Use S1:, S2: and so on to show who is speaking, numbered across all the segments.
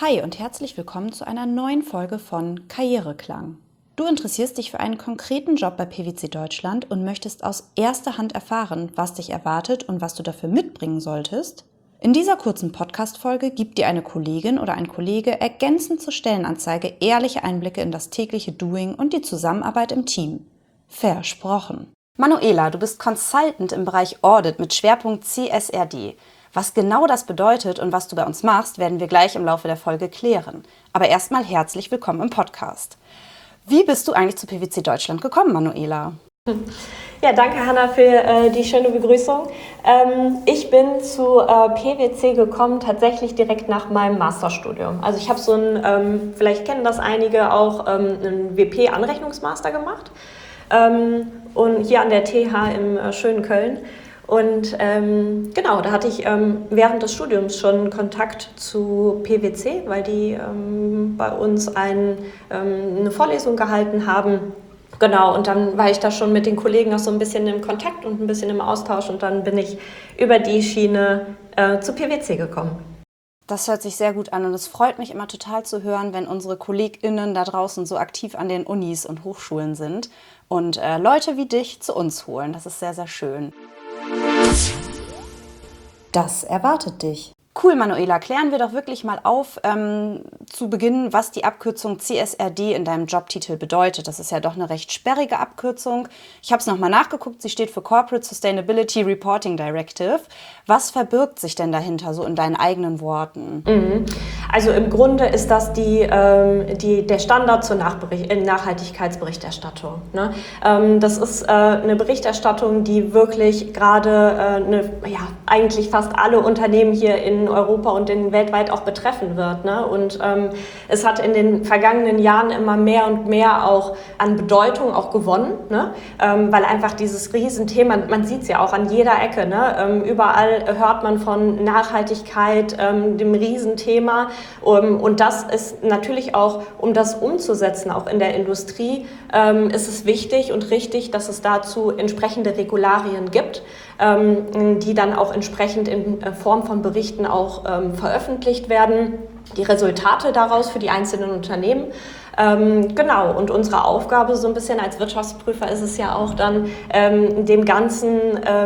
S1: Hi und herzlich willkommen zu einer neuen Folge von Karriereklang. Du interessierst dich für einen konkreten Job bei PwC Deutschland und möchtest aus erster Hand erfahren, was dich erwartet und was du dafür mitbringen solltest? In dieser kurzen Podcast-Folge gibt dir eine Kollegin oder ein Kollege ergänzend zur Stellenanzeige ehrliche Einblicke in das tägliche Doing und die Zusammenarbeit im Team. Versprochen. Manuela, du bist Consultant im Bereich Audit mit Schwerpunkt CSRD. Was genau das bedeutet und was du bei uns machst, werden wir gleich im Laufe der Folge klären. Aber erstmal herzlich willkommen im Podcast. Wie bist du eigentlich zu PwC Deutschland gekommen, Manuela?
S2: Ja, danke Hanna für die schöne Begrüßung. Ich bin zu PwC gekommen tatsächlich direkt nach meinem Masterstudium. Also ich habe so ein, vielleicht kennen das einige auch, einen WP-Anrechnungsmaster gemacht und hier an der TH im schönen Köln. Und genau, da hatte ich während des Studiums schon Kontakt zu PwC, weil die bei uns eine Vorlesung gehalten haben. Genau, und dann war ich da schon mit den Kollegen auch so ein bisschen im Kontakt und ein bisschen im Austausch und dann bin ich über die Schiene zu PwC gekommen.
S1: Das hört sich sehr gut an und es freut mich immer total zu hören, wenn unsere KollegInnen da draußen so aktiv an den Unis und Hochschulen sind und Leute wie dich zu uns holen. Das ist sehr, sehr schön. Das erwartet dich. Cool, Manuela, klären wir doch wirklich mal auf zu Beginn, was die Abkürzung CSRD in deinem Jobtitel bedeutet. Das ist ja doch eine recht sperrige Abkürzung. Ich habe es nochmal nachgeguckt, sie steht für Corporate Sustainability Reporting Directive. Was verbirgt sich denn dahinter, so in deinen eigenen Worten?
S2: Also im Grunde ist das der Standard zur Nachhaltigkeitsberichterstattung. Ne? Das ist eine Berichterstattung, die wirklich gerade eigentlich fast alle Unternehmen hier in Europa und weltweit auch betreffen wird. Ne? Und es hat in den vergangenen Jahren immer mehr und mehr auch an Bedeutung auch gewonnen, ne? Weil einfach dieses Riesenthema, man sieht es ja auch an jeder Ecke, ne? Überall hört man von Nachhaltigkeit, dem Riesenthema. Und das ist natürlich auch, um das umzusetzen, auch in der Industrie, ist es wichtig und richtig, dass es dazu entsprechende Regularien gibt, die dann auch entsprechend in Form von Berichten auch veröffentlicht werden, die Resultate daraus für die einzelnen Unternehmen. Genau, und unsere Aufgabe so ein bisschen als Wirtschaftsprüfer ist es ja auch dann, dem Ganzen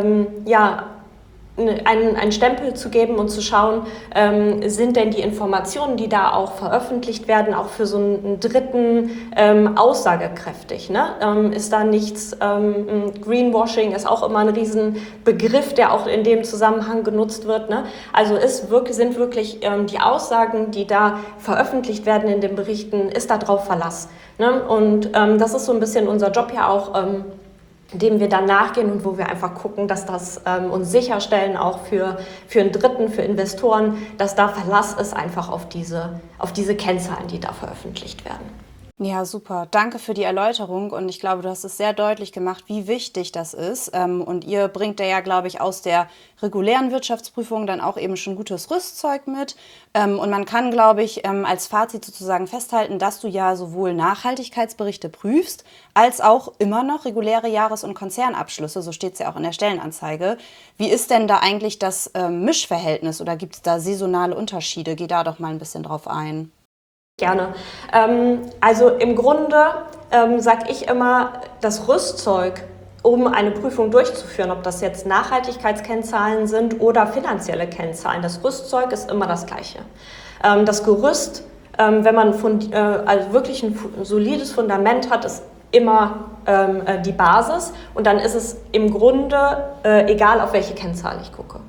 S2: einen Stempel zu geben und zu schauen, sind denn die Informationen, die da auch veröffentlicht werden, auch für so einen Dritten aussagekräftig. Ne? Ist da nichts, Greenwashing ist auch immer ein Riesenbegriff, der auch in dem Zusammenhang genutzt wird. Ne? Also sind wirklich die Aussagen, die da veröffentlicht werden in den Berichten, ist da drauf Verlass. Ne? Und das ist so ein bisschen unser Job ja auch, dem wir dann nachgehen und wo wir einfach gucken, dass das uns sicherstellen, auch für einen Dritten, für Investoren, dass da Verlass ist einfach auf diese Kennzahlen, die da veröffentlicht werden.
S1: Ja, super. Danke für die Erläuterung und ich glaube, du hast es sehr deutlich gemacht, wie wichtig das ist. Und ihr bringt ja, glaube ich, aus der regulären Wirtschaftsprüfung dann auch eben schon gutes Rüstzeug mit. Und man kann, glaube ich, als Fazit sozusagen festhalten, dass du ja sowohl Nachhaltigkeitsberichte prüfst, als auch immer noch reguläre Jahres- und Konzernabschlüsse, so steht es ja auch in der Stellenanzeige. Wie ist denn da eigentlich das Mischverhältnis oder gibt es da saisonale Unterschiede? Geh da doch mal ein bisschen drauf ein.
S2: Gerne. Also im Grunde sage ich immer, das Rüstzeug, um eine Prüfung durchzuführen, ob das jetzt Nachhaltigkeitskennzahlen sind oder finanzielle Kennzahlen, das Rüstzeug ist immer das Gleiche. Das Gerüst, wenn man also wirklich ein solides Fundament hat, ist immer die Basis und dann ist es im Grunde egal, auf welche Kennzahl ich gucke.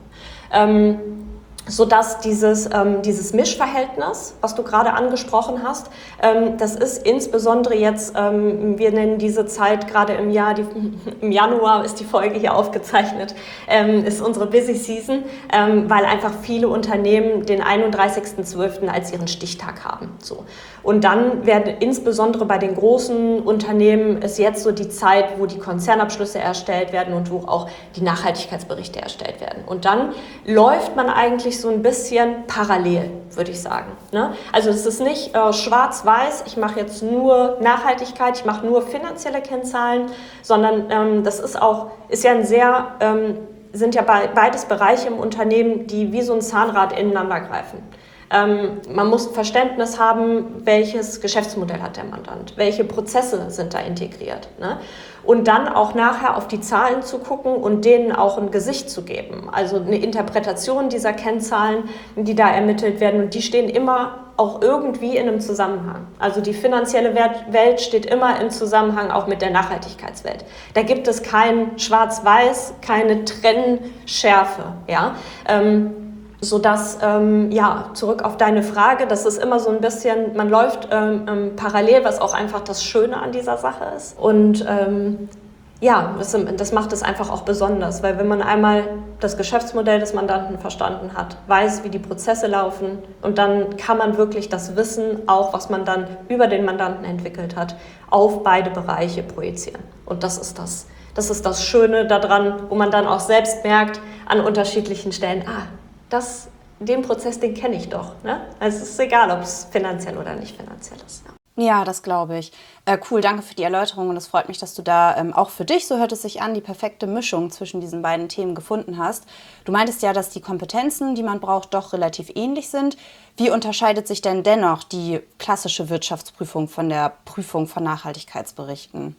S2: Sodass dieses Mischverhältnis, was du gerade angesprochen hast, das ist insbesondere jetzt, wir nennen diese Zeit gerade im Januar ist die Folge hier aufgezeichnet, ist unsere Busy Season, weil einfach viele Unternehmen den 31.12. als ihren Stichtag haben. So. Und dann werden insbesondere bei den großen Unternehmen ist jetzt so die Zeit, wo die Konzernabschlüsse erstellt werden und wo auch die Nachhaltigkeitsberichte erstellt werden. Und dann läuft man eigentlich so ein bisschen parallel, würde ich sagen. Ne? Also es ist nicht schwarz-weiß, ich mache jetzt nur Nachhaltigkeit, ich mache nur finanzielle Kennzahlen, sondern das sind ja beides Bereiche im Unternehmen, die wie so ein Zahnrad ineinander greifen. Man muss Verständnis haben, welches Geschäftsmodell hat der Mandant, welche Prozesse sind da integriert, ne? Und dann auch nachher auf die Zahlen zu gucken und denen auch ein Gesicht zu geben. Also eine Interpretation dieser Kennzahlen, die da ermittelt werden, und die stehen immer auch irgendwie in einem Zusammenhang. Also die finanzielle Welt steht immer im Zusammenhang auch mit der Nachhaltigkeitswelt. Da gibt es kein Schwarz-Weiß, keine Trennschärfe, ja. Sodass, zurück auf deine Frage, das ist immer so ein bisschen, man läuft parallel, was auch einfach das Schöne an dieser Sache ist. Und das macht es einfach auch besonders, weil wenn man einmal das Geschäftsmodell des Mandanten verstanden hat, weiß, wie die Prozesse laufen, und dann kann man wirklich das Wissen, auch was man dann über den Mandanten entwickelt hat, auf beide Bereiche projizieren. Und das ist das Schöne daran, wo man dann auch selbst merkt, an unterschiedlichen Stellen, den Prozess, den kenne ich doch. Ne? Also es ist egal, ob es finanziell oder nicht finanziell ist.
S1: Ja, das glaube ich. Cool, danke für die Erläuterung, und es freut mich, dass du da auch für dich, so hört es sich an, die perfekte Mischung zwischen diesen beiden Themen gefunden hast. Du meintest ja, dass die Kompetenzen, die man braucht, doch relativ ähnlich sind. Wie unterscheidet sich denn dennoch die klassische Wirtschaftsprüfung von der Prüfung von Nachhaltigkeitsberichten?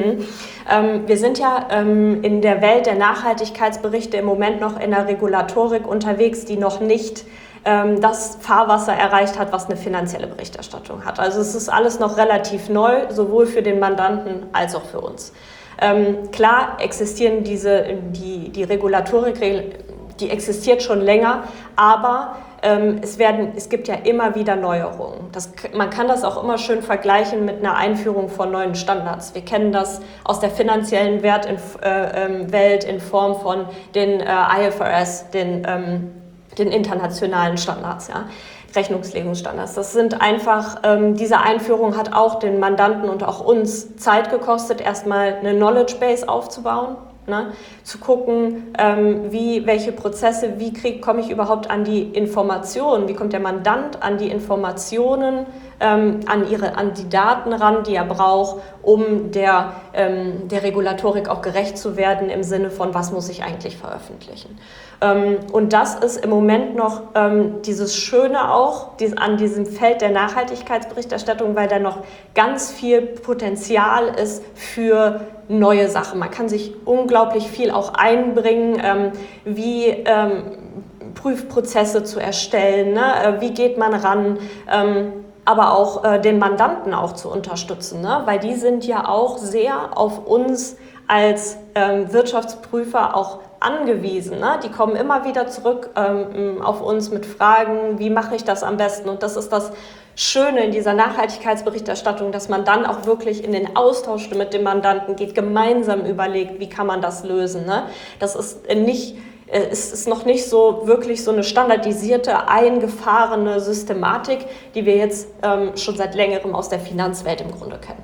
S2: Wir sind ja in der Welt der Nachhaltigkeitsberichte im Moment noch in der Regulatorik unterwegs, die noch nicht das Fahrwasser erreicht hat, was eine finanzielle Berichterstattung hat. Also es ist alles noch relativ neu, sowohl für den Mandanten als auch für uns. Klar existieren die Regulatorik, die existiert schon länger, aber es gibt ja immer wieder Neuerungen. Man kann das auch immer schön vergleichen mit einer Einführung von neuen Standards. Wir kennen das aus der finanziellen Welt in Form von den IFRS, den internationalen Standards, ja, Rechnungslegungsstandards. Das sind einfach, diese Einführung hat auch den Mandanten und auch uns Zeit gekostet, erstmal eine Knowledge Base aufzubauen. Ne, zu gucken, welche Prozesse, komme ich überhaupt an die Informationen, wie kommt der Mandant an die Informationen, an die Daten ran, die er braucht, um der Regulatorik auch gerecht zu werden, im Sinne von, was muss ich eigentlich veröffentlichen. Und das ist im Moment noch dieses Schöne auch an diesem Feld der Nachhaltigkeitsberichterstattung, weil da noch ganz viel Potenzial ist für neue Sachen. Man kann sich unglaublich viel auch einbringen, wie Prüfprozesse zu erstellen, ne? Wie geht man ran, aber auch den Mandanten auch zu unterstützen, ne? Weil die sind ja auch sehr auf uns als Wirtschaftsprüfer auch angewiesen. Ne? Die kommen immer wieder zurück auf uns mit Fragen, wie mache ich das am besten? Und das ist das Schöne in dieser Nachhaltigkeitsberichterstattung, dass man dann auch wirklich in den Austausch mit dem Mandanten geht, gemeinsam überlegt, wie kann man das lösen. Ne? Das ist noch nicht so wirklich so eine standardisierte, eingefahrene Systematik, die wir jetzt schon seit längerem aus der Finanzwelt im Grunde kennen.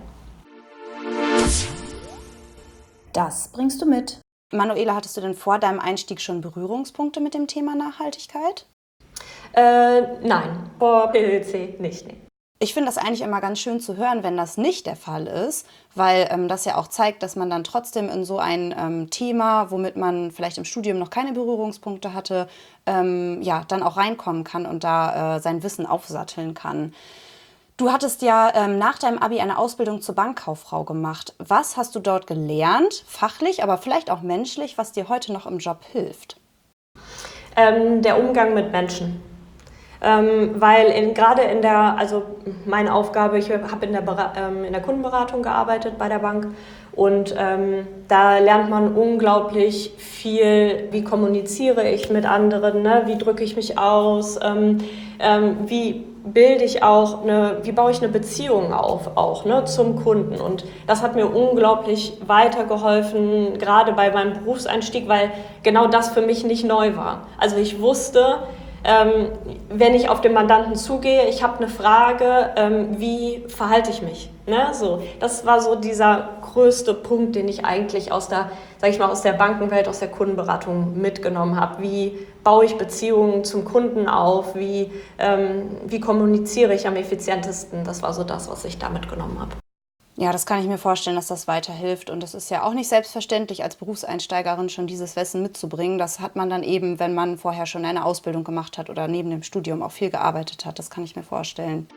S1: Das bringst du mit. Manuela, hattest du denn vor deinem Einstieg schon Berührungspunkte mit dem Thema Nachhaltigkeit?
S2: Nein, vor PwC nicht. Nee.
S1: Ich finde das eigentlich immer ganz schön zu hören, wenn das nicht der Fall ist, weil das ja auch zeigt, dass man dann trotzdem in so ein Thema, womit man vielleicht im Studium noch keine Berührungspunkte hatte, dann auch reinkommen kann und da sein Wissen aufsatteln kann. Du hattest ja nach deinem Abi eine Ausbildung zur Bankkauffrau gemacht. Was hast du dort gelernt, fachlich, aber vielleicht auch menschlich, was dir heute noch im Job hilft?
S2: Der Umgang mit Menschen. Weil meine Aufgabe, ich habe in der Kundenberatung gearbeitet bei der Bank, und da lernt man unglaublich viel, wie kommuniziere ich mit anderen, ne? Wie drücke ich mich aus, wie baue ich eine Beziehung auf auch, ne, zum Kunden. Und das hat mir unglaublich weitergeholfen, gerade bei meinem Berufseinstieg, weil genau das für mich nicht neu war. Also ich wusste, wenn ich auf den Mandanten zugehe, ich habe eine Frage, wie verhalte ich mich? Ne? So, das war so dieser größte Punkt, den ich eigentlich aus der Bankenwelt, aus der Kundenberatung mitgenommen habe. Wie baue ich Beziehungen zum Kunden auf? Wie kommuniziere ich am effizientesten? Das war so das, was ich da mitgenommen habe.
S1: Ja, das kann ich mir vorstellen, dass das weiterhilft. Und es ist ja auch nicht selbstverständlich, als Berufseinsteigerin schon dieses Wissen mitzubringen. Das hat man dann eben, wenn man vorher schon eine Ausbildung gemacht hat oder neben dem Studium auch viel gearbeitet hat. Das kann ich mir vorstellen.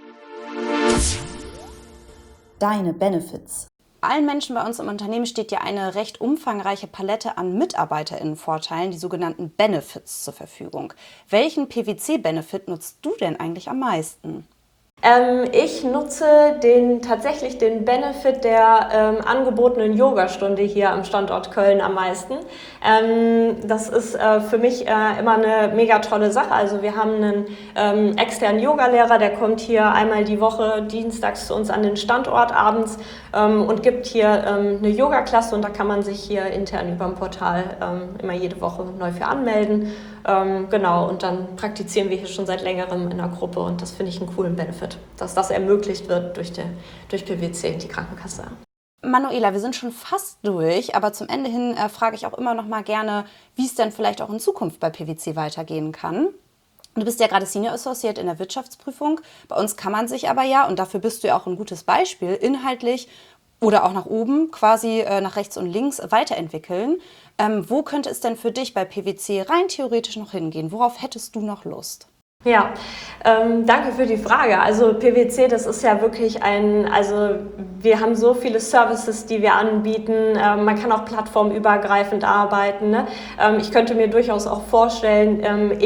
S1: Deine Benefits. Allen Menschen bei uns im Unternehmen steht ja eine recht umfangreiche Palette an MitarbeiterInnen-Vorteilen, die sogenannten Benefits, zur Verfügung. Welchen PwC-Benefit nutzt du denn eigentlich am meisten?
S2: Ich nutze tatsächlich den Benefit der angebotenen Yogastunde hier am Standort Köln am meisten. Das ist für mich immer eine mega tolle Sache. Also wir haben einen externen Yogalehrer, der kommt hier einmal die Woche dienstags zu uns an den Standort abends und gibt hier eine Yoga-Klasse, und da kann man sich hier intern über ein Portal immer jede Woche neu für anmelden. Genau, und dann praktizieren wir hier schon seit längerem in der Gruppe, und das finde ich einen coolen Benefit, dass das ermöglicht wird durch PwC, die Krankenkasse.
S1: Manuela, wir sind schon fast durch, aber zum Ende hin frage ich auch immer noch mal gerne, wie es denn vielleicht auch in Zukunft bei PwC weitergehen kann. Du bist ja gerade Senior Associate in der Wirtschaftsprüfung. Bei uns kann man sich aber ja, und dafür bist du ja auch ein gutes Beispiel, inhaltlich oder auch nach oben, quasi nach rechts und links weiterentwickeln. Wo könnte es denn für dich bei PwC rein theoretisch noch hingehen? Worauf hättest du noch Lust?
S2: Ja, danke für die Frage. Also PwC, das ist ja wirklich also wir haben so viele Services, die wir anbieten. Man kann auch plattformübergreifend arbeiten. Ne? Ich könnte mir durchaus auch vorstellen,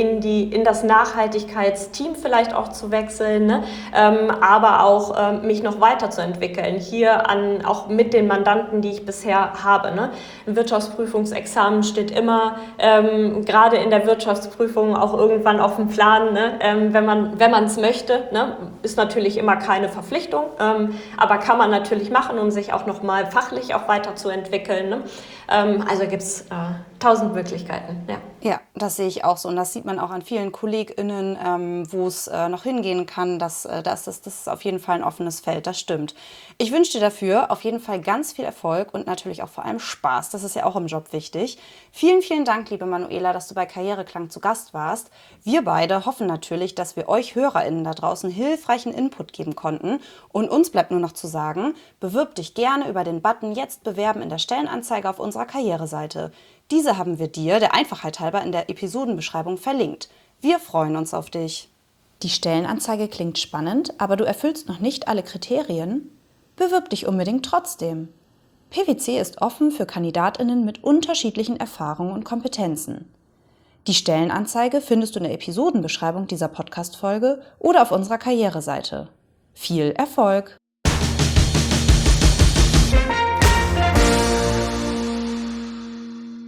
S2: in das Nachhaltigkeitsteam vielleicht auch zu wechseln, ne? Aber auch mich noch weiterzuentwickeln. Hier auch mit den Mandanten, die ich bisher habe. Ne? Ein Wirtschaftsprüfungsexamen steht immer, gerade in der Wirtschaftsprüfung, auch irgendwann auf dem Plan, ne? Wenn man es möchte, ne? Ist natürlich immer keine Verpflichtung, aber kann man natürlich machen, um sich auch nochmal fachlich auch weiterzuentwickeln. Ne? Also gibt es 1000 Möglichkeiten. Ja.
S1: Ja, das sehe ich auch so, und das sieht man auch an vielen KollegInnen, wo es noch hingehen kann. Das ist auf jeden Fall ein offenes Feld, das stimmt. Ich wünsche dir dafür auf jeden Fall ganz viel Erfolg und natürlich auch vor allem Spaß. Das ist ja auch im Job wichtig. Vielen, vielen Dank, liebe Manuela, dass du bei Karriereklang zu Gast warst. Wir beide hoffen natürlich, dass wir euch HörerInnen da draußen hilfreichen Input geben konnten. Und uns bleibt nur noch zu sagen, bewirb dich gerne über den Button Jetzt bewerben in der Stellenanzeige auf unserer Karriereseite. Diese haben wir dir, der Einfachheit halber, in der Episodenbeschreibung verlinkt. Wir freuen uns auf dich. Die Stellenanzeige klingt spannend, aber du erfüllst noch nicht alle Kriterien? Bewirb dich unbedingt trotzdem. PwC ist offen für KandidatInnen mit unterschiedlichen Erfahrungen und Kompetenzen. Die Stellenanzeige findest du in der Episodenbeschreibung dieser Podcast-Folge oder auf unserer Karriereseite. Viel Erfolg!